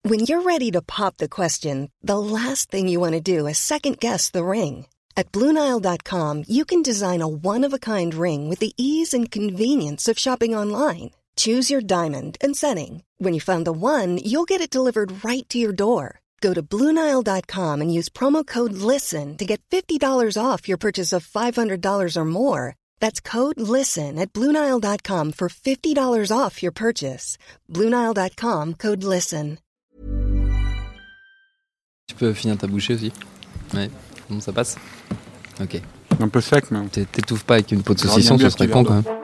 When you're ready to pop the question, the last thing you want to do is second-guess the ring. At BlueNile.com, you can design a one-of-a-kind ring with the ease and convenience of shopping online. Choose your diamond and setting. When you find the one, you'll get it delivered right to your door. Go to BlueNile.com and use promo code LISTEN to get $50 off your purchase of $500 or more. That's code LISTEN at BlueNile.com for $50 off your purchase. BlueNile.com, code LISTEN. Tu peux finir ta bouchée aussi. Ouais. Bon, ça passe. Ok. Un peu sec, mais... T'étouffes pas avec une peau de saucisson, ce serait con quand même.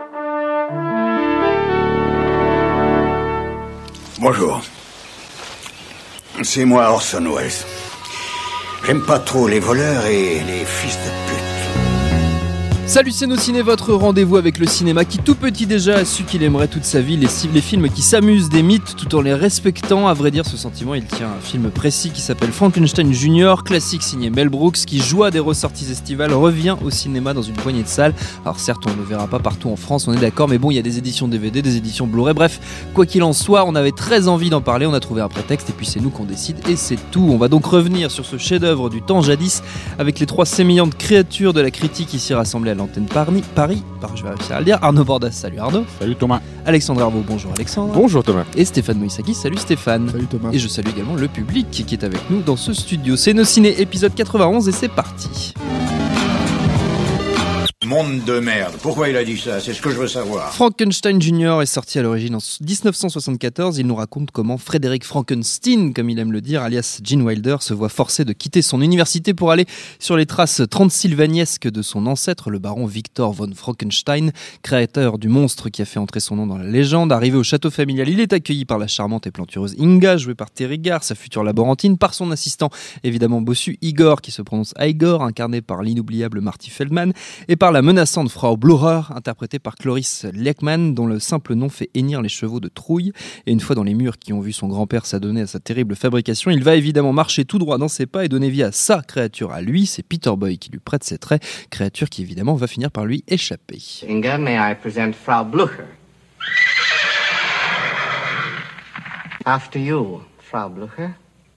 Bonjour. C'est moi Orson Welles. J'aime pas trop les voleurs et les fils de pute. Salut c'est nos ciné, votre rendez-vous avec le cinéma qui tout petit déjà a su qu'il aimerait toute sa vie les films qui s'amusent des mythes tout en les respectant. À vrai dire, ce sentiment il tient à un film précis qui s'appelle Frankenstein Jr., classique signé Mel Brooks qui, joie des ressorties estivales, revient au cinéma dans une poignée de salles. Alors certes on ne le verra pas partout en France, on est d'accord, mais bon, il y a des éditions DVD, des éditions Blu-ray, bref, quoi qu'il en soit, on avait très envie d'en parler, on a trouvé un prétexte et puis c'est nous qu'on décide et c'est tout. On va donc revenir sur ce chef-d'œuvre du temps jadis avec les trois sémillantes créatures de la critique ici rassemblées à l'antenne Paris, je vais réussir à le dire. Arnaud Bordas, salut Arnaud. Salut Thomas. Alexandre Herbeau, bonjour Alexandre. Bonjour Thomas. Et Stéphane Moïsaki, salut Stéphane. Salut Thomas. Et je salue également le public qui est avec nous dans ce studio. C'est nos ciné, épisode 91 et c'est parti. Monde de merde. Pourquoi il a dit ça? C'est ce que je veux savoir. Frankenstein Jr. est sorti à l'origine en 1974. Il nous raconte comment Frédéric Frankenstein, comme il aime le dire, alias Gene Wilder, se voit forcé de quitter son université pour aller sur les traces transylvaniesques de son ancêtre, le baron Victor von Frankenstein, créateur du monstre qui a fait entrer son nom dans la légende. Arrivé au château familial, il est accueilli par la charmante et plantureuse Inga, jouée par Terry Garr, sa future laborantine, par son assistant évidemment bossu Igor, qui se prononce Igor, incarné par l'inoubliable Marty Feldman, et par la menaçante Frau Blücher, interprétée par Cloris Leachman, dont le simple nom fait hennir les chevaux de trouille. Et une fois dans les murs qui ont vu son grand-père s'adonner à sa terrible fabrication, il va évidemment marcher tout droit dans ses pas et donner vie à sa créature à lui. C'est Peter Boy qui lui prête ses traits, créature qui évidemment va finir par lui échapper. Inga, may I present Frau Blücher? After you, Frau Blücher.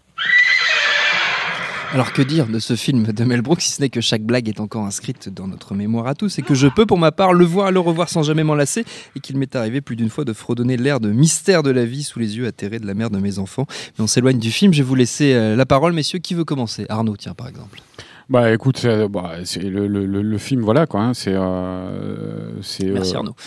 Alors que dire de ce film de Mel Brooks, si ce n'est que chaque blague est encore inscrite dans notre mémoire à tous et que je peux pour ma part le voir et le revoir sans jamais m'en lasser et qu'il m'est arrivé plus d'une fois de fredonner l'air de mystère de la vie sous les yeux atterrés de la mère de mes enfants. Mais on s'éloigne du film, je vais vous laisser la parole, messieurs. Qui veut commencer? Arnaud, tiens, par exemple. Bah écoute, c'est le film, voilà quoi. Hein, Merci Arnaud.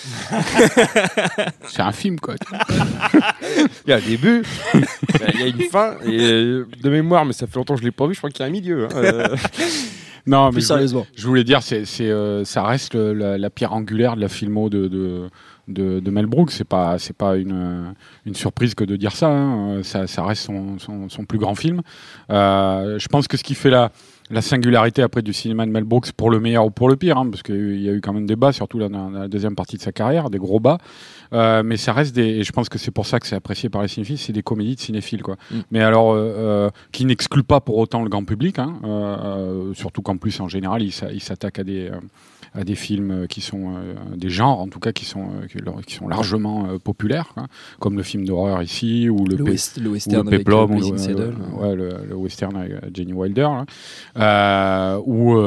C'est un film quoi. Il y a un début, il y a une fin, et de mémoire, mais ça fait longtemps que je l'ai pas vu, je crois qu'il y a un milieu. Non, mais plus sérieusement. Je voulais dire, ça reste la pierre angulaire de la filmo de Mel Brooks. C'est pas une surprise que de dire ça. Hein. Ça reste son plus grand film. Je pense que ce qui fait la singularité après du cinéma de Mel Brooks, pour le meilleur ou pour le pire, hein, parce qu'il y a eu quand même des bas, surtout dans la deuxième partie de sa carrière, des gros bas, mais ça reste et je pense que c'est pour ça que c'est apprécié par les cinéphiles, c'est des comédies de cinéphiles quoi. Mais alors qui n'excluent pas pour autant le grand public, hein, surtout qu'en plus en général il s'attaque à des films qui sont des genres en tout cas qui sont largement populaires, quoi, comme le film d'horreur ici ou le western avec Peplum, Blazing Saddle, le western avec Gene Wilder, là,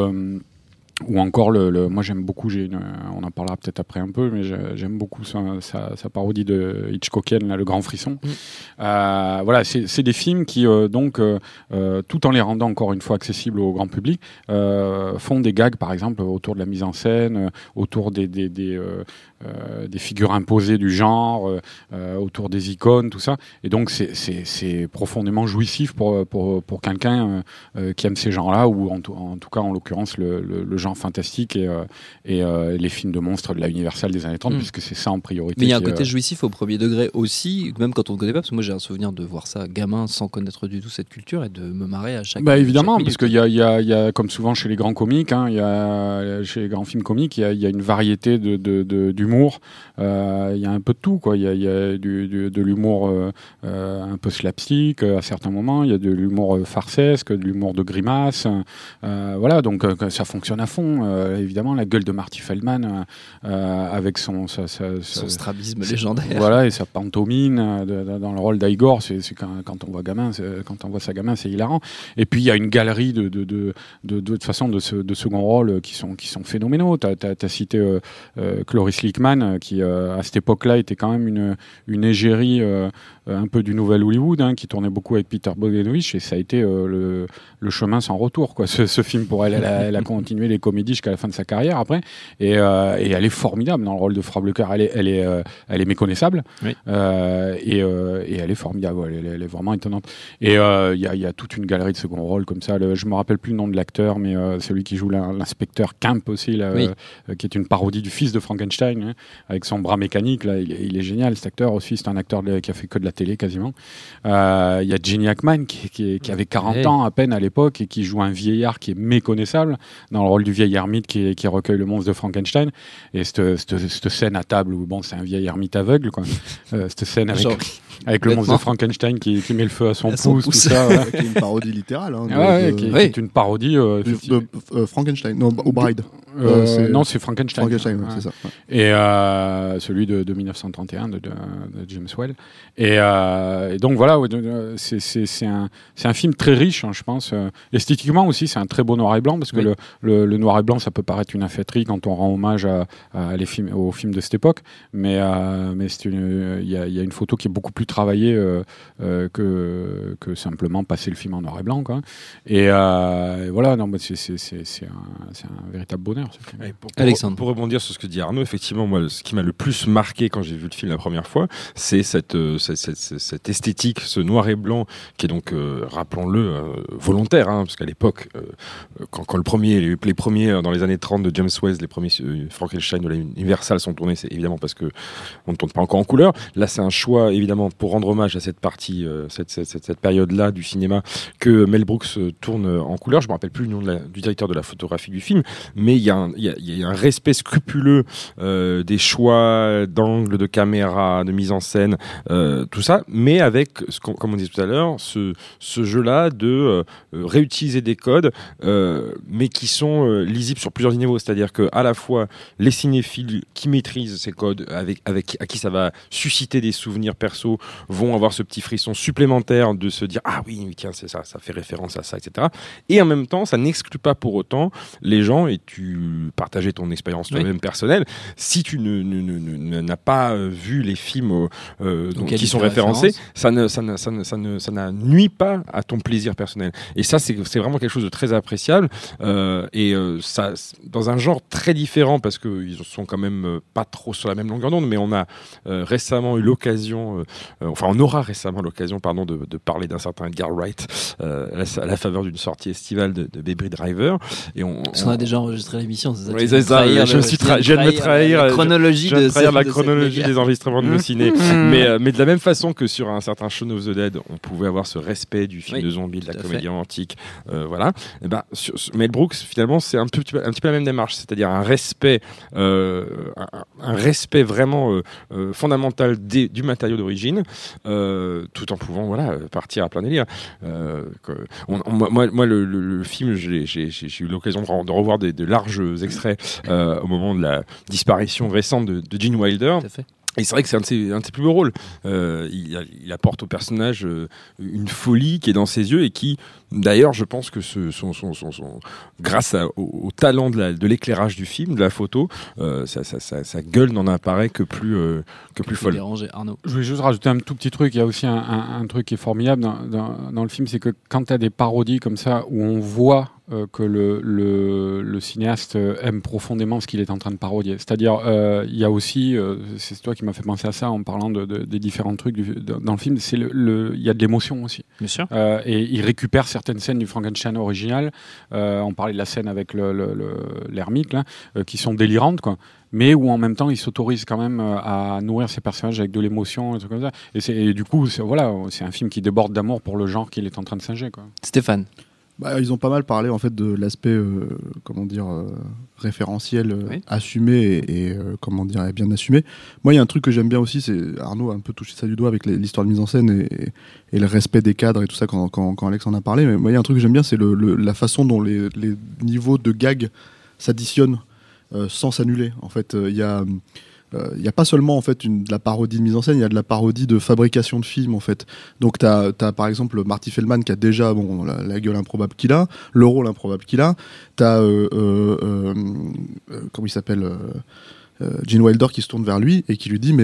ou encore moi j'aime beaucoup, on en parlera peut-être après un peu, mais j'aime beaucoup sa parodie de Hitchcockienne, là, Le Grand Frisson. Voilà, c'est des films qui donc tout en les rendant encore une fois accessibles au grand public, font des gags par exemple autour de la mise en scène, autour des figures imposées du genre, autour des icônes, tout ça. Et donc c'est profondément jouissif pour quelqu'un qui aime ces genres-là, ou en tout cas en l'occurrence le genre fantastique et les films de monstres de la Universal des années 30, puisque c'est ça en priorité. Mais il y a un côté jouissif au premier degré aussi, même quand on ne connaît pas, parce que moi j'ai un souvenir de voir ça gamin sans connaître du tout cette culture et de me marrer à chaque évidemment, chaque parce qu'il y a comme souvent chez les grands comiques, hein, chez les grands films comiques, il y a une variété d'humour l'humour. Il y a un peu de tout, quoi. Il y a de l'humour un peu slapstick à certains moments. Il y a de l'humour farcesque, de l'humour de grimace. Voilà, donc ça fonctionne à fond. Évidemment, la gueule de Marty Feldman avec son strabisme légendaire. Voilà, et sa pantomime dans le rôle d'Igor, c'est quand on voit sa gamin, c'est hilarant. Et puis il y a une galerie de façon de second rôle qui sont phénoménaux. T'as cité Cloris Leachman qui à cette époque-là était quand même une égérie un peu du nouvel Hollywood, qui tournait beaucoup avec Peter Bogdanovich, et ça a été le chemin sans retour, quoi. Ce film, pour elle, elle a continué les comédies jusqu'à la fin de sa carrière après, et elle est formidable dans le rôle de Frau Blöcher. Elle est méconnaissable, oui. Et elle est formidable. Elle est vraiment étonnante. Et il y a toute une galerie de second rôle comme ça. Je me rappelle plus le nom de l'acteur, mais celui qui joue l'inspecteur Kemp aussi, là, oui. Qui est une parodie du fils de Frankenstein, avec son bras mécanique. Là, il est génial, cet acteur aussi. C'est un acteur qui a fait que de la télé quasiment. Il y a Gene Hackman qui avait 40 ans à peine à l'époque et qui joue un vieillard qui est méconnaissable dans le rôle du vieil ermite qui recueille le monstre de Frankenstein. Et cette scène à table où c'est un vieil ermite aveugle, quoi. Cette scène avec le monstre de Frankenstein qui met le feu à son pouce, tout ça. Qui est une parodie littérale. Qui est une parodie de Frankenstein, non, au Bride. Non, c'est Frankenstein. Frankenstein, c'est ça. Ouais. Et celui de 1931 de James Whale. Et donc voilà, c'est un film très riche, je pense. Esthétiquement aussi, c'est un très beau noir et blanc, parce que le noir et blanc, ça peut paraître une affaîtrie quand on rend hommage aux films de cette époque, mais il y a une photo qui est beaucoup plus travaillée que simplement passer le film en noir et blanc, quoi. Et voilà, non, c'est un véritable bonheur. Alexandre. Pour rebondir sur ce que dit Arnaud, effectivement, moi, ce qui m'a le plus marqué quand j'ai vu le film la première fois, c'est cette esthétique, ce noir et blanc, qui est donc, rappelons-le, volontaire, parce qu'à l'époque, quand les premiers dans les années 30 de James Whale, les premiers Frankenstein de la Universal sont tournés, c'est évidemment parce que on ne tourne pas encore en couleur. Là, c'est un choix, évidemment, pour rendre hommage à cette partie, cette période-là du cinéma, que Mel Brooks tourne en couleur. Je me rappelle plus le nom du directeur de la photographie du film, mais il y a un respect scrupuleux des choix d'angle, de caméra, de mise en scène, tout ça, mais avec, comme on disait tout à l'heure, ce jeu-là de réutiliser des codes, mais qui sont lisibles sur plusieurs niveaux. C'est-à-dire qu'à la fois, les cinéphiles qui maîtrisent ces codes, à qui ça va susciter des souvenirs perso, vont avoir ce petit frisson supplémentaire de se dire « Ah oui, tiens, c'est ça fait référence à ça, etc. » Et en même temps, ça n'exclut pas pour autant les gens, et tu partageais ton expérience toi-même personnelle, si tu n'as pas vu les films qui sont référencés, ça ne nuit pas à ton plaisir personnel. Et ça, c'est vraiment quelque chose de très appréciable, et ça, dans un genre très différent, parce qu'ils sont quand même pas trop sur la même longueur d'onde, mais on a récemment eu l'occasion, on aura récemment l'occasion, de parler d'un certain Edgar Wright à la faveur d'une sortie estivale de Baby Driver. Et on a déjà enregistré l'émission, c'est ça? Oui, c'est ça. Je viens de me trahir la chronologie des enregistrements de nos ciné. Mais de la même façon que sur un certain Shaun of the Dead, on pouvait avoir ce respect du film de zombie, de la comédie romantique, voilà. Et ben, sur Mel Brooks, finalement, c'est un petit peu la même démarche, c'est-à-dire un respect vraiment fondamental du matériau d'origine, tout en pouvant partir à plein délire. Moi, le film, j'ai eu l'occasion de revoir de larges extraits au moment de la disparition récente de Gene Wilder. Tout à fait. Et c'est vrai que c'est un de ses plus beaux rôles. Il apporte au personnage une folie qui est dans ses yeux et qui, d'ailleurs, je pense que grâce au talent de l'éclairage du film, de la photo, sa gueule n'en apparaît que plus folle. Déranger, Arnaud. Je voulais juste rajouter un tout petit truc. Il y a aussi un truc qui est formidable dans le film, c'est que quand tu as des parodies comme ça où on voit que le cinéaste aime profondément ce qu'il est en train de parodier. C'est-à-dire, il y a aussi, c'est toi qui m'as fait penser à ça en parlant des différents trucs dans le film, il y a de l'émotion aussi. Bien sûr. Et il récupère certaines scènes du Frankenstein original. On parlait de la scène avec l'ermite, là, qui sont délirantes, quoi. Mais où en même temps il s'autorise quand même à nourrir ses personnages avec de l'émotion et tout comme ça. Et du coup, c'est un film qui déborde d'amour pour le genre qu'il est en train de singer, quoi. Stéphane. Ils ont pas mal parlé en fait de l'aspect référentiel assumé et comment dire bien assumé. Moi, il y a un truc que j'aime bien aussi, c'est Arnaud a un peu touché ça du doigt avec l'histoire de mise en scène et le respect des cadres et tout ça quand Alex en a parlé. Mais moi, il y a un truc que j'aime bien, c'est la façon dont les niveaux de gag s'additionnent sans s'annuler. En fait, il y a pas seulement en fait de la parodie de mise en scène, il y a de la parodie de fabrication de films en fait. Donc t'as par exemple Marty Feldman qui a déjà la gueule improbable qu'il a, le rôle improbable qu'il a. T'as comment il s'appelle Gene Wilder qui se tourne vers lui et qui lui dit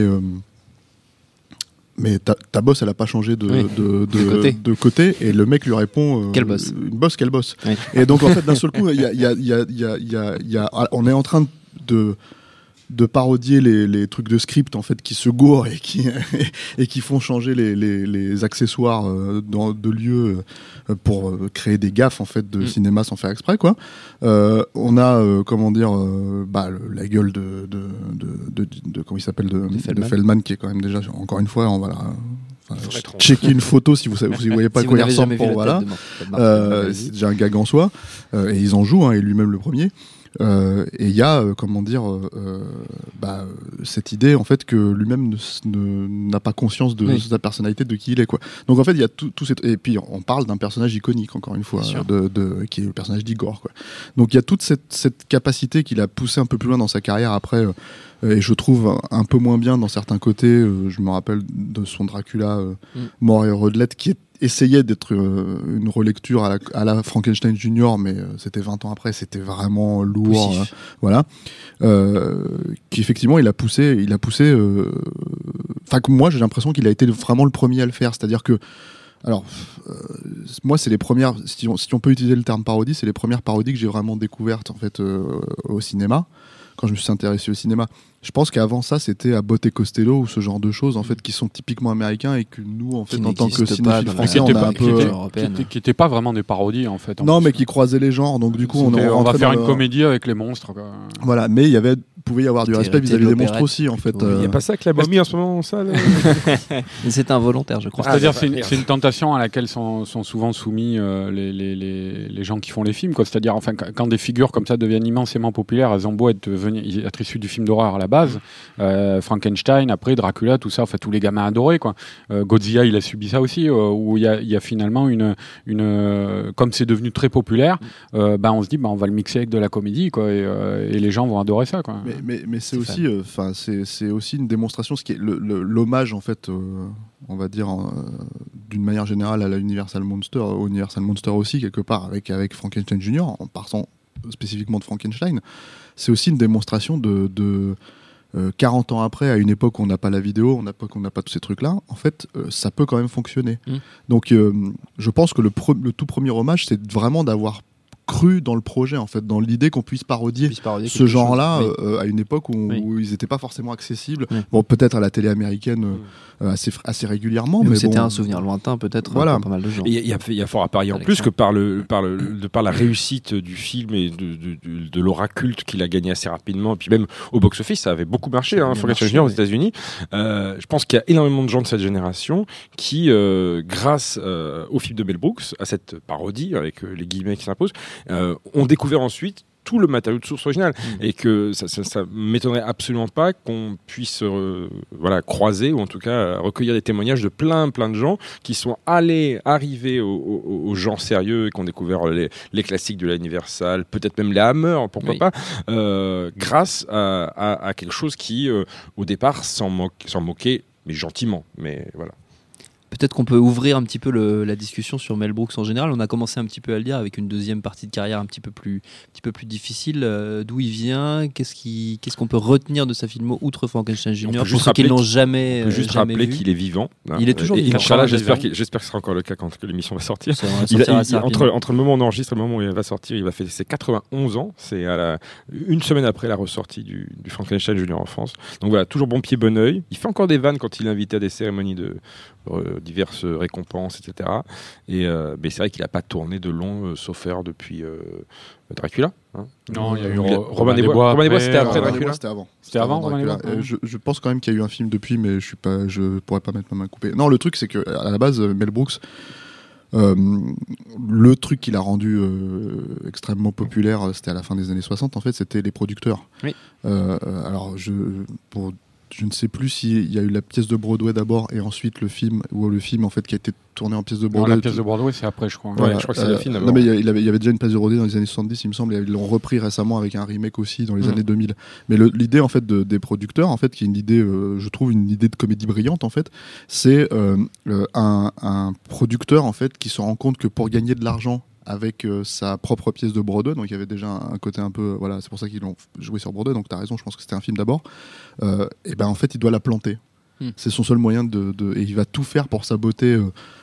mais ta boss elle a pas changé de côté et le mec lui répond quelle boss une boss quelle boss. Oui. Et donc en fait d'un seul coup on est en train de parodier les trucs de script en fait qui se gourent et qui font changer les accessoires de lieux pour créer des gaffes en fait de cinéma sans faire exprès quoi. On a la gueule de comment il s'appelle de Feldman qui est quand même déjà encore une fois on va checker une photo si vous voyez pas si quoi il ressemble pour voilà c'est déjà un gag en soi et ils en jouent et lui-même le premier. Et il y a cette idée en fait que lui-même n'a pas conscience de sa personnalité, de qui il est quoi. Donc en fait il y a tout et puis on parle d'un personnage iconique encore une fois qui est le personnage d'Igor quoi. Donc il y a toute cette capacité qu'il a poussé un peu plus loin dans sa carrière après et je trouve un peu moins bien dans certains côtés. Je me rappelle de son Dracula Mort et Rödlett qui essayait d'être une relecture à la Frankenstein Junior, mais c'était 20 ans après, c'était vraiment lourd, voilà. Qui effectivement il a poussé. Enfin moi j'ai l'impression qu'il a été vraiment le premier à le faire, c'est-à-dire que moi c'est les premières, si on peut utiliser le terme parodie, c'est les premières parodies que j'ai vraiment découvertes en fait au cinéma. Quand je me suis intéressé au cinéma, je pense qu'avant ça, c'était Abbott et Costello ou ce genre de choses en fait qui sont typiquement américains et que nous, en fait, en tant que cinéphiles français, on a un peu qui n'étaient pas vraiment des parodies en fait. Non, mais qui croisaient les genres. Donc du coup, on va faire une comédie avec les monstres. Quoi. Voilà, mais pouvait y avoir du respect vis-à-vis des monstres aussi en fait. Il n'y a pas ça que la momie en ce moment, ça. C'est involontaire, je crois. C'est-à-dire, c'est une tentation à laquelle sont souvent soumis les gens qui font les films. Quoi. C'est-à-dire, enfin, quand des figures comme ça deviennent immensément populaires, elles ont beau être issues du film d'horreur à la base. Frankenstein, après Dracula, tout ça, enfin tous les gamins adorés quoi. Godzilla, il a subi ça aussi, où il y a finalement comme c'est devenu très populaire, on se dit on va le mixer avec de la comédie quoi, et les gens vont adorer ça quoi. Mais c'est aussi, c'est aussi une démonstration, ce qui est l'hommage en fait, on va dire d'une manière générale à la Universal Monster, au Universal Monster aussi quelque part avec Frankenstein Junior, en partant spécifiquement de Frankenstein. C'est aussi une démonstration de 40 ans après, à une époque où on n'a pas la vidéo, on n'a pas tous ces trucs-là, en fait, ça peut quand même fonctionner. Donc, je pense que le tout premier hommage, c'est vraiment d'avoir cru dans le projet, en fait, dans l'idée qu'on puisse parodier ce genre-là à une époque où ils n'étaient pas forcément accessibles. Bon, peut-être à la télé américaine assez régulièrement, mais c'était un souvenir lointain, peut-être pour pas mal de gens. Il y a fort à parier en plus que par la réussite du film et de l'aura culte qu'il a gagné assez rapidement, et puis même au box-office, ça avait beaucoup marché, Frankenstein Junior aux États-Unis. Je pense qu'il y a énormément de gens de cette génération qui, grâce au film de Mel Brooks, à cette parodie avec les guillemets qui s'imposent, ont découvert ensuite tout le matériau de source original et que ça m'étonnerait absolument pas qu'on puisse croiser ou en tout cas recueillir des témoignages de plein de gens qui sont arrivés aux gens sérieux et qui ont découvert les classiques de l'Universal, peut-être même les Hammer, pourquoi pas, grâce à quelque chose qui au départ s'en moquait, mais gentiment, mais voilà. Peut-être qu'on peut ouvrir un petit peu la discussion sur Mel Brooks en général. On a commencé un petit peu à le dire avec une deuxième partie de carrière un petit peu plus difficile. D'où il vient, qu'est-ce qu'on peut retenir de sa filmo outre Frankenstein Junior pour ceux qui l'ont jamais vu. On peut juste rappeler qu'il est vivant. Il est toujours vivant. Inch'Allah, j'espère que ce sera encore le cas quand l'émission va sortir. Entre le moment où on enregistre et le moment où il va sortir, il va fêter ses 91 ans. C'est une semaine après la ressortie du Frankenstein Junior en France. Donc voilà, toujours bon pied, bon oeil. Il fait encore des vannes quand il est invité à des cérémonies de diverses récompenses, etc. Mais c'est vrai qu'il n'a pas tourné de long, sauf erreur, depuis Dracula. Non, il y a eu Robin des Bois. C'était après Dracula. C'était avant Robin des Bois. Je pense quand même qu'il y a eu un film depuis, mais je pourrais pas mettre ma main coupée. Non, le truc c'est que à la base, Mel Brooks, Le truc qui l'a rendu extrêmement populaire, c'était à la fin des années 60, en fait, c'était les producteurs. Oui. Alors, je ne sais plus s'il y a eu la pièce de Broadway d'abord et ensuite le film, ou le film en fait qui a été tourné en pièce de Broadway. Non, la pièce de Broadway, c'est après, je crois. Ouais, je crois que c'est le film d'abord. Non, mais il y avait déjà une pièce de Broadway dans les années 70, il me semble, et ils l'ont repris récemment avec un remake aussi dans les années 2000. Mais l'idée en fait des producteurs, en fait, qui est une idée, je trouve une idée de comédie brillante en fait, c'est un producteur en fait qui se rend compte que pour gagner de l'argent avec sa propre pièce de Broadway, donc il y avait déjà un côté un peu, voilà, c'est pour ça qu'ils l'ont joué sur Broadway, donc t'as raison, je pense que c'était un film d'abord, et ben en fait il doit la planter. C'est son seul moyen et il va tout faire pour saboter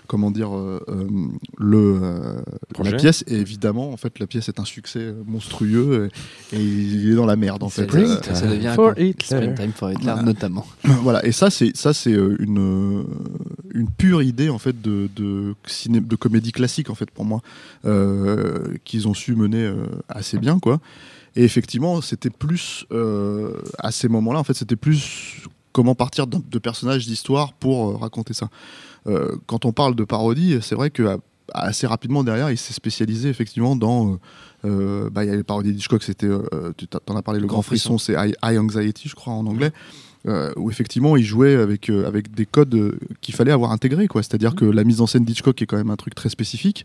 la pièce, et évidemment en fait la pièce est un succès monstrueux et il est dans la merde en fait. Ça devient Springtime for Hitler notamment. Voilà, et ça c'est une pure idée en fait de comédie classique en fait pour moi, qu'ils ont su mener assez bien quoi. Et effectivement c'était plus à ces moments-là en fait c'était plus comment partir de personnages d'histoire pour raconter ça. Quand on parle de parodie, c'est vrai que assez rapidement derrière, il s'est spécialisé effectivement dans. Il y a les parodies d'Hitchcock, c'était. Tu t'en as parlé, le Grand Frisson, c'est High Anxiety, je crois, en anglais. Où effectivement il jouait avec des codes qu'il fallait avoir intégrés, quoi. C'est-à-dire que la mise en scène d'Hitchcock est quand même un truc très spécifique.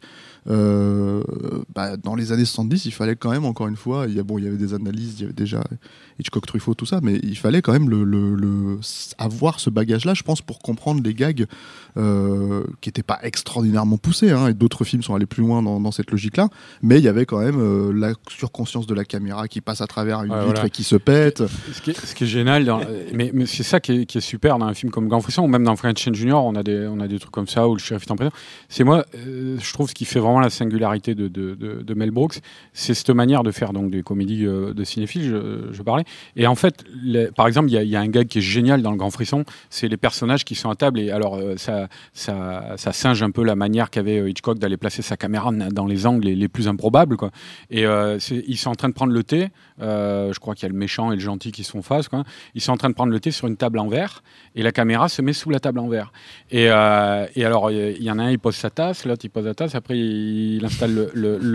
Dans les années 70, il fallait quand même, encore une fois, il y avait des analyses, il y avait déjà Hitchcock, Truffaut, tout ça, mais il fallait quand même avoir ce bagage-là, je pense, pour comprendre les gags qui n'étaient pas extraordinairement poussés, hein, et d'autres films sont allés plus loin dans cette logique-là, mais il y avait quand même la surconscience de la caméra qui passe à travers une vitre et qui se pète. Ce qui est génial, mais c'est ça qui est super dans un film comme Grand Frisson, ou même dans French and Junior, on a des trucs comme ça, où le shérif est en prison. C'est moi, je trouve, ce qui fait vraiment la singularité de Mel Brooks, c'est cette manière de faire donc des comédies de cinéphiles, je parlais. Et en fait, par exemple, il y a un gag qui est génial dans le Grand Frisson, c'est les personnages qui sont à table, et alors ça singe un peu la manière qu'avait Hitchcock d'aller placer sa caméra dans les angles les plus improbables, quoi. Et ils sont en train de prendre le thé, je crois qu'il y a le méchant et le gentil qui sont face, quoi. Ils sont en train de prendre le thé sur une table en verre, et la caméra se met sous la table en verre. Et alors, il y en a un, il pose sa tasse, l'autre, il pose la tasse, après, il installe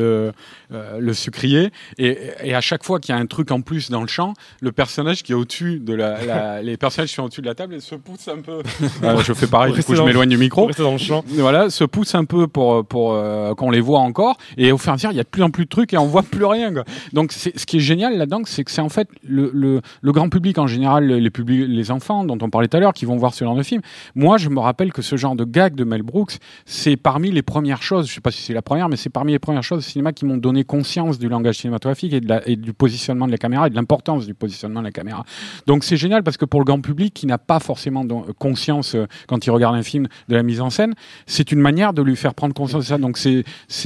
le sucrier, et à chaque fois qu'il y a un truc en plus dans le champ, le personnage qui est au-dessus de les personnages qui sont au-dessus de la table, se poussent un peu. Je fais pareil, du coup, je m'éloigne du micro. Dans le champ. Voilà, se poussent un peu pour qu'on les voit encore, et au fur et à mesure, il y a de plus en plus de trucs, et on voit plus rien, quoi. Donc, ce qui est génial là-dedans, c'est que c'est en fait le grand public en général, les enfants dont on parlait tout à l'heure, qui vont voir ce genre de film. Moi, je me rappelle que ce genre de gag de Mel Brooks, c'est parmi les premières choses, je sais pas si c'est la première, mais c'est parmi les premières choses au cinéma qui m'ont donné conscience du langage cinématographique et du positionnement de la caméra et de l'importance du positionnement de la caméra. Donc c'est génial parce que pour le grand public qui n'a pas forcément conscience quand il regarde un film de la mise en scène, c'est une manière de lui faire prendre conscience de ça. Donc c'est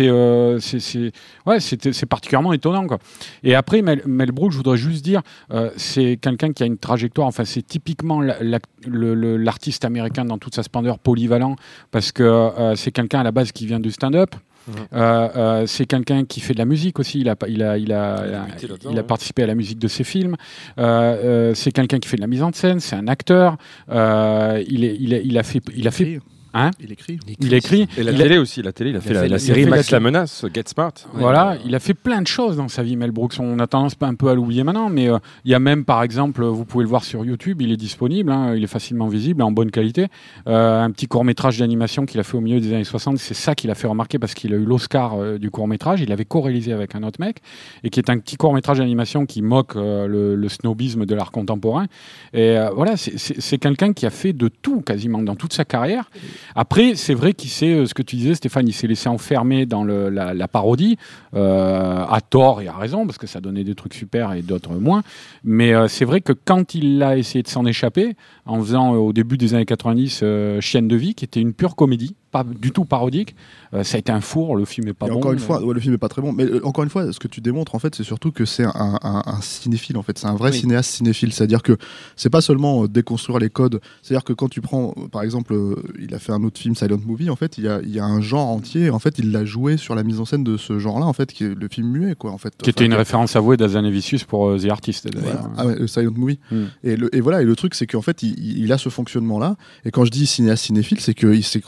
particulièrement étonnant, quoi. Et après Mel Brooks, je voudrais juste dire, c'est quelqu'un qui a une trajectoire, enfin c'est typiquement l'artiste américain dans toute sa splendeur, polyvalent, parce que c'est quelqu'un à la base qui vient du stand-up. C'est quelqu'un qui fait de la musique aussi. Il a participé à la musique de ses films. C'est quelqu'un qui fait de la mise en scène. C'est un acteur. Il a fait. Hein, il écrit. Et la télé aussi. Il a fait la série Max la menace, Get Smart. Voilà, il a fait plein de choses dans sa vie, Mel Brooks. On a tendance un peu à l'oublier maintenant, mais il y a même, par exemple, vous pouvez le voir sur YouTube, il est disponible, hein, il est facilement visible, en bonne qualité. Un petit court-métrage d'animation qu'il a fait au milieu des années 60, c'est ça qu'il a fait remarquer parce qu'il a eu l'Oscar du court-métrage. Il avait co-réalisé avec un autre mec, et qui est un petit court-métrage d'animation qui moque le snobisme de l'art contemporain. Et voilà, c'est quelqu'un qui a fait de tout, quasiment, dans toute sa carrière. Après, c'est vrai qu'il s'est, ce que tu disais, Stéphane, il s'est laissé enfermer dans la parodie, à tort et à raison, parce que ça donnait des trucs super et d'autres moins. Mais c'est vrai que quand il a essayé de s'en échapper, en faisant au début des années 90 Chienne de vie, qui était une pure comédie, pas du tout parodique, ça a été un four, le film est pas bon. Encore une fois, le film est pas très bon, mais encore une fois, ce que tu démontres en fait, c'est surtout que c'est un cinéphile en fait, c'est un vrai cinéaste cinéphile, c'est-à-dire que c'est pas seulement déconstruire les codes, c'est-à-dire que quand tu prends, par exemple, il a fait un autre film, Silent Movie, en fait, il y a un genre entier, en fait, il l'a joué sur la mise en scène de ce genre-là, en fait, qui est le film muet, quoi, en fait. Qui était une référence avouée d'Azanavicius pour The Artist, d'ailleurs. Voilà. Ah ouais, Silent Movie. Et voilà, et le truc, c'est qu'en fait, il a ce fonctionnement-là, et quand je dis cinéaste cinéphile, c'est qu'il s'en est complètement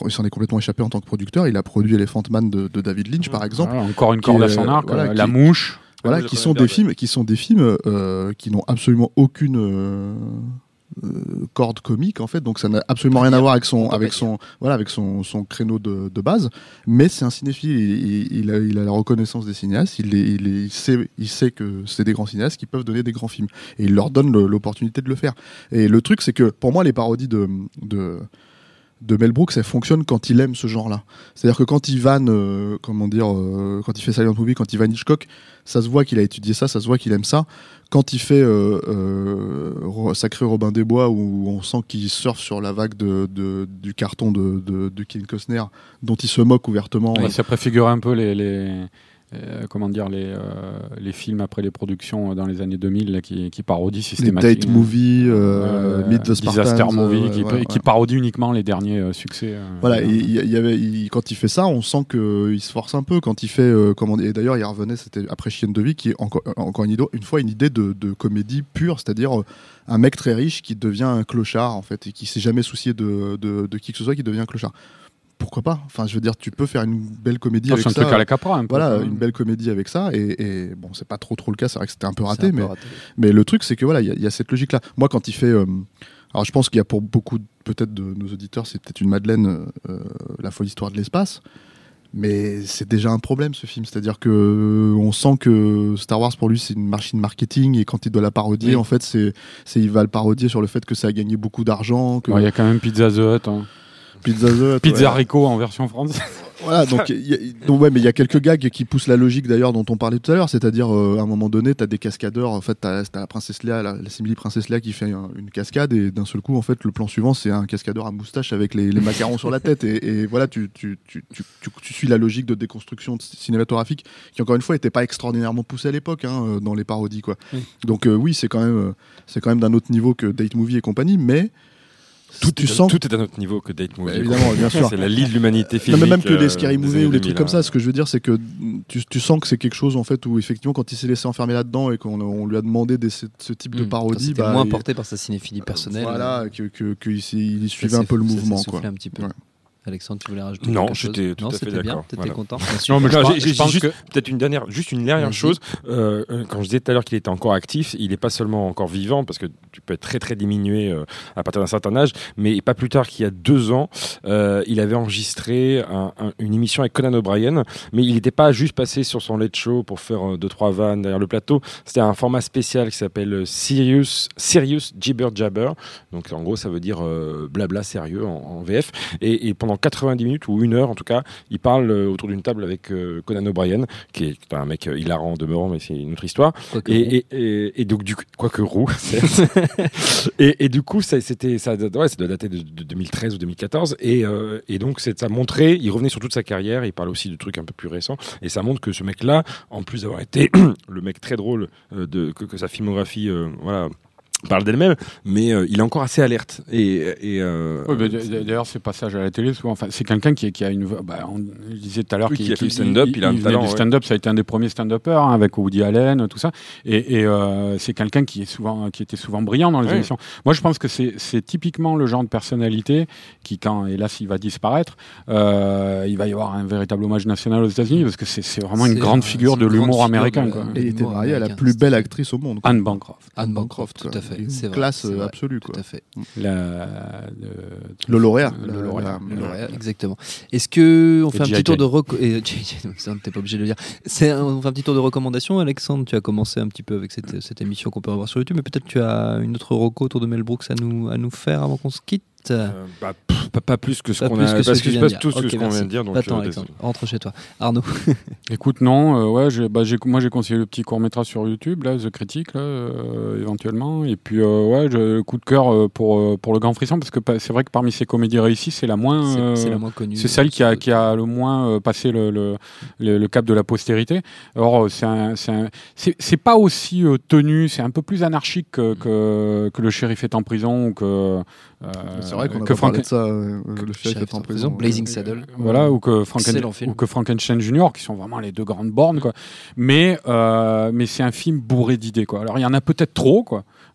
complètement échappé en tant que producteur. Il a produit Elephant Man de David Lynch, par exemple. Voilà, encore une corde à son arc. La Mouche. Voilà, qui sont des films qui n'ont absolument aucune corde comique en fait, donc ça n'a absolument rien à voir avec son créneau de base, mais c'est un cinéphile, il a la reconnaissance des cinéastes, il sait que c'est des grands cinéastes qui peuvent donner des grands films et il leur donne l'opportunité de le faire. Et le truc c'est que pour moi les parodies de Mel Brooks, elles fonctionnent quand il aime ce genre-là. C'est-à-dire que quand il vanne, quand il fait Silent Movie, quand il vanne Hitchcock, ça se voit qu'il a étudié ça, ça se voit qu'il aime ça. Quand il fait Sacré Robin des Bois, où on sent qu'il surfe sur la vague du carton de Kevin Costner, dont il se moque ouvertement. Ouais, ça préfigure un peu les films après les productions dans les années 2000 là, qui parodient systématiquement. Les Date Movie, Meet the Spartans. Disaster Movie, qui parodient uniquement les derniers succès. Voilà, quand il fait ça, on sent qu'il se force un peu. Quand il fait, et d'ailleurs, il revenait, c'était après Chienne de Vie, qui est encore une fois une idée de comédie pure, c'est-à-dire un mec très riche qui devient un clochard, en fait, et qui s'est jamais soucié de qui que ce soit, qui devient un clochard. Pourquoi pas ? Enfin, je veux dire, tu peux faire une belle comédie avec ça. C'est un truc à la Capra, un peu. Voilà, une belle comédie avec ça. Et bon, c'est pas trop le cas. C'est vrai que c'était un peu raté, mais le truc, c'est que voilà, il y a cette logique-là. Moi, quand il fait, alors je pense qu'il y a pour beaucoup peut-être de nos auditeurs, c'est peut-être une Madeleine, La folle histoire de l'espace. Mais c'est déjà un problème ce film, c'est-à-dire que on sent que Star Wars pour lui c'est une machine marketing et quand il doit la parodier, en fait, il va le parodier sur le fait que ça a gagné beaucoup d'argent. Il y a quand même Pizza the Hut. Pizza Rico en version française. Voilà, donc mais il y a quelques gags qui poussent la logique d'ailleurs dont on parlait tout à l'heure, c'est-à-dire à un moment donné, t'as des cascadeurs, en fait, t'as la princesse Léa, la simili princesse Léa qui fait une cascade et d'un seul coup, en fait, le plan suivant, c'est un cascadeur à moustache avec les macarons sur la tête et voilà, tu suis la logique de déconstruction cinématographique qui encore une fois était pas extraordinairement poussée à l'époque dans les parodies quoi. Oui. Donc oui, c'est quand même d'un autre niveau que Date Movie et compagnie, mais tout est à notre niveau que Date Movie. Évidemment, bien sûr. C'est la lie de l'humanité filmique. Non, mais même que les Scary Movie ou les trucs comme ça, ce que je veux dire, c'est que tu sens que c'est quelque chose en fait où effectivement, quand il s'est laissé enfermer là-dedans et qu'on lui a demandé ce type de parodie, c'était moins porté par sa cinéphilie personnelle. Voilà, qu'il suivait un peu le mouvement, quoi. Un petit peu. Ouais. Alexandre, tu voulais rajouter quelque chose ? J'étais tout à fait d'accord. T'étais voilà. Content. Non, mais j'ai juste peut-être une dernière chose. Quand je disais tout à l'heure qu'il était encore actif, il n'est pas seulement encore vivant, parce que tu peux être très très diminué à partir d'un certain âge, mais pas plus tard qu'il y a 2 ans, il avait enregistré une émission avec Conan O'Brien, mais il n'était pas juste passé sur son Late Show pour faire 2-3 vannes derrière le plateau. C'était un format spécial qui s'appelle Serious Jibber Jabber. Donc en gros, ça veut dire blabla sérieux en VF. Et pendant 90 minutes ou 1 heure en tout cas, il parle autour d'une table avec Conan O'Brien, qui est un mec hilarant en demeurant, mais c'est une autre histoire. Et donc du coup, quoique roux, et du coup ça doit dater de 2013 ou 2014, et donc ça montrait, il revenait sur toute sa carrière, il parle aussi de trucs un peu plus récents, et ça montre que ce mec-là, en plus d'avoir été le mec très drôle que sa filmographie, voilà, parle d'elle-même, mais il est encore assez alerte. D'ailleurs, ces passages à la télé, souvent, c'est quelqu'un qui a une. On disait tout à l'heure qu'il a fait du stand-up, il a un talent. Du stand-up, ça a été un des premiers stand-uppers avec Woody Allen, tout ça. Et c'est quelqu'un qui était souvent brillant dans les émissions. Moi, je pense que c'est typiquement le genre de personnalité qui, quand hélas il va disparaître, il va y avoir un véritable hommage national aux États-Unis parce que c'est vraiment une grande figure de l'humour américain. Et il était marié à la plus belle actrice au monde. Anne Bancroft. Anne Bancroft, tout à fait. C'est classe absolue, quoi. Tout à fait. Le lauréat. Le lauréat, exactement. Est-ce que on fait un petit tour de ça, t'es pas obligé de le dire. On fait un petit tour de recommandations, Alexandre. Tu as commencé un petit peu avec cette émission qu'on peut revoir sur YouTube, mais peut-être tu as une autre reco autour de Mel Brooks à nous faire avant qu'on se quitte. Pas plus que ce qu'on a, parce que je passe tout ce qu'on vient de dire. Donc attends, Alexandre, rentre chez toi. Arnaud. Écoute, non, moi j'ai conseillé le petit court-métrage sur YouTube, là, The Critic, là, éventuellement. Et puis, coup de cœur pour Le Grand Frisson, parce que c'est vrai que parmi ces comédies réussies, c'est la moins connue. C'est celle qui a le moins passé le cap de la postérité. Or, c'est pas aussi tenu, c'est un peu plus anarchique que Le Shérif est en prison ou que. C'est vrai qu'on a parlé de ça, Le Shérif est en prison. Blazing Saddle. Voilà, ou que Frankenstein Junior, qui sont vraiment les 2 grandes bornes, quoi. Mais c'est un film bourré d'idées, quoi. Alors, il y en a peut-être trop, quoi.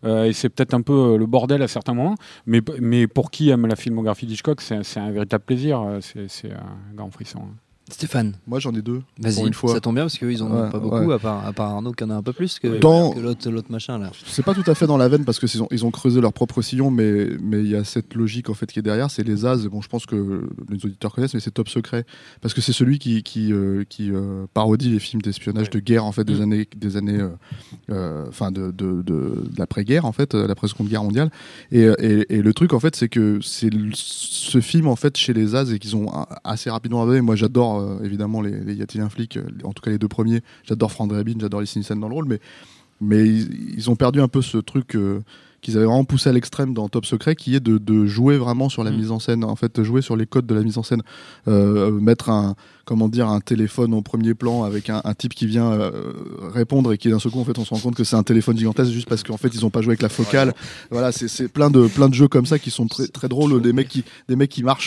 et c'est peut-être un peu le bordel à certains moments, mais pour qui aime la filmographie d'Hitchcock, c'est un véritable plaisir, c'est un grand frisson. Stéphane, moi j'en ai deux. vas-y, pour une fois. ça tombe bien parce qu'ils en ont pas beaucoup, à part Arnaud qui en a un peu plus que l'autre machin là. C'est pas tout à fait dans la veine parce que ils ont creusé leur propre sillon, mais il y a cette logique en fait qui est derrière, c'est les As. Bon, je pense que les auditeurs connaissent, mais c'est Top Secret parce que c'est celui qui parodie les films d'espionnage de guerre en fait des années fin de l'après-guerre en fait, l'après-seconde guerre mondiale. Et le truc en fait, c'est que c'est ce film en fait chez les As et qu'ils ont assez rapidement abandonné. Moi, j'adore évidemment les Y a-t-il un flic, en tout cas les deux premiers. J'adore Frank Drebin, j'adore Leslie Nielsen dans le rôle, mais ils ont perdu un peu ce truc qu'ils avaient vraiment poussé à l'extrême dans Top Secret, qui est de jouer vraiment sur la mise en scène, en fait, jouer sur les codes de la mise en scène, mettre un téléphone au premier plan avec un type qui vient répondre et qui d'un seul coup en fait on se rend compte que c'est un téléphone gigantesque juste parce qu'en fait ils ont pas joué avec la focale. Voilà, c'est plein de jeux comme ça qui sont très très drôles, des mecs qui marchent.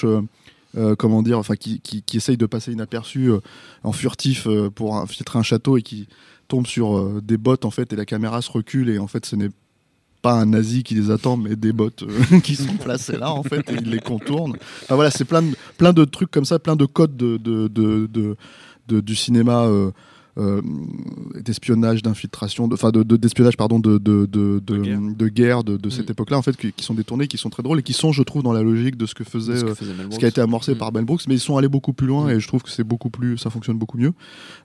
Qui essayent de passer inaperçus en furtif pour infiltrer un château et qui tombent sur des bottes en fait et la caméra se recule et en fait ce n'est pas un nazi qui les attend mais des bottes qui sont placées là en fait et ils les contournent. Enfin, voilà, c'est plein de trucs comme ça, plein de codes du cinéma d'espionnage, d'infiltration, d'espionnage pardon, de guerre de cette époque-là en fait qui sont détournés, qui sont très drôles et qui sont, je trouve, dans la logique de ce que faisait ce qui a été amorcé par Mel Brooks, mais ils sont allés beaucoup plus loin et je trouve que ça fonctionne beaucoup mieux.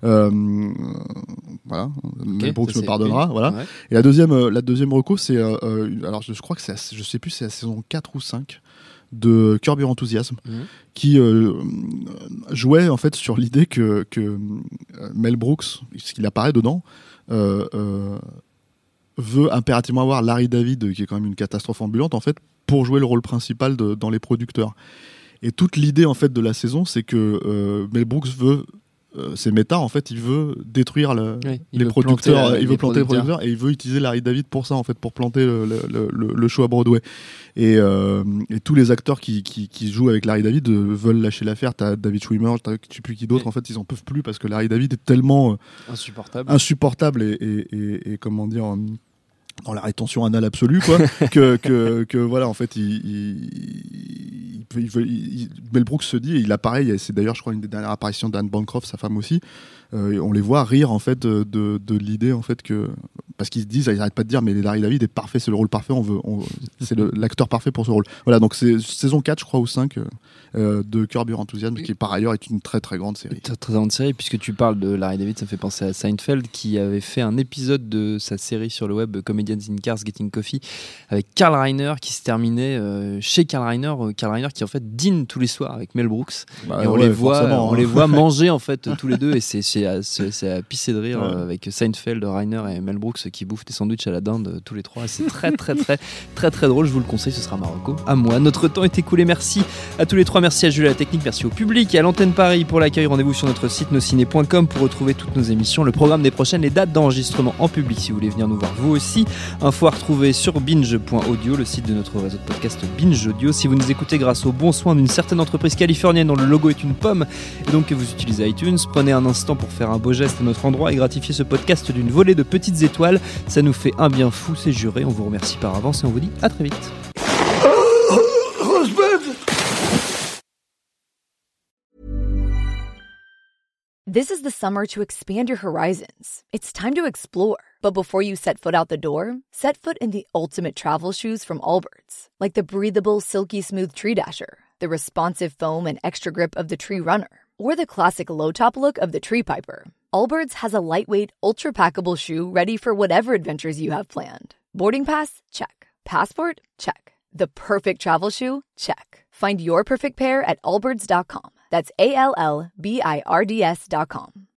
Voilà, Mel Brooks me pardonnera. Voilà. Ouais. Et la deuxième reco, c'est alors je crois que je sais plus, c'est la saison 4 ou 5 de Curb Your Enthusiasm, qui jouait en fait sur l'idée que Mel Brooks, ce qu'il apparaît dedans, veut impérativement avoir Larry David, qui est quand même une catastrophe ambulante en fait, pour jouer le rôle principal dans les producteurs. Et toute l'idée en fait de la saison, c'est que Mel Brooks veut c'est méta en fait, il veut détruire les producteurs, il veut planter les producteurs et il veut utiliser Larry David pour ça en fait, pour planter le show à Broadway. Et tous les acteurs qui jouent avec Larry David veulent lâcher l'affaire. T'as David Schwimmer, je sais plus qui d'autre, en fait ils en peuvent plus parce que Larry David est tellement insupportable et comment dire, dans la rétention anale absolue quoi, que voilà en fait Mel Brooks se dit, et il apparaît, c'est d'ailleurs je crois une des dernières apparitions d'Anne Bancroft, sa femme aussi, on les voit rire en fait de l'idée en fait que, parce qu'ils se disent, ils n'arrêtent pas de dire mais Larry David est parfait, c'est le rôle parfait, c'est l'acteur parfait pour ce rôle. Voilà, donc c'est saison 4 je crois ou 5 de Curb Your Enthusiasm, qui par ailleurs est une très très grande série. Très grande série, puisque tu parles de Larry David, ça me fait penser à Seinfeld qui avait fait un épisode de sa série sur le web Comedians in Cars Getting Coffee avec Carl Reiner qui se terminait chez Carl Reiner qui en fait dîne tous les soirs avec Mel Brooks et on les voit manger en fait tous les deux et c'est à pisser de rire avec Seinfeld, Reiner et Mel Brooks qui bouffent des sandwichs à la dinde tous les trois. C'est très très très très très drôle, je vous le conseille, ce sera Marocco à moi. Notre temps est écoulé, merci à tous les trois, merci à Jules à la technique, merci au public et à l'antenne Paris pour l'accueil. Rendez-vous sur notre site nosciné.com pour retrouver toutes nos émissions, le programme des prochaines, les dates d'enregistrement en public si vous voulez venir nous voir vous aussi. Info à retrouver sur binge.audio, le site de notre réseau de podcast Binge Audio. Si vous nous écoutez grâce au bon soin d'une certaine entreprise californienne dont le logo est une pomme et donc que vous utilisez iTunes, prenez un instant pour faire un beau geste à notre endroit et gratifier ce podcast d'une volée de petites étoiles. Ça nous fait un bien fou, c'est juré. On vous remercie par avance et on vous dit à très vite. This is the summer to expand your horizons. It's time to explore. But before you set foot out the door, set foot in the ultimate travel shoes from Allbirds. Like the breathable, silky smooth Tree Dasher, the responsive foam and extra grip of the Tree Runner, or the classic low-top look of the Tree Piper. Allbirds has a lightweight, ultra-packable shoe ready for whatever adventures you have planned. Boarding pass? Check. Passport? Check. The perfect travel shoe? Check. Find your perfect pair at allbirds.com. That's ALLBIRDS.com.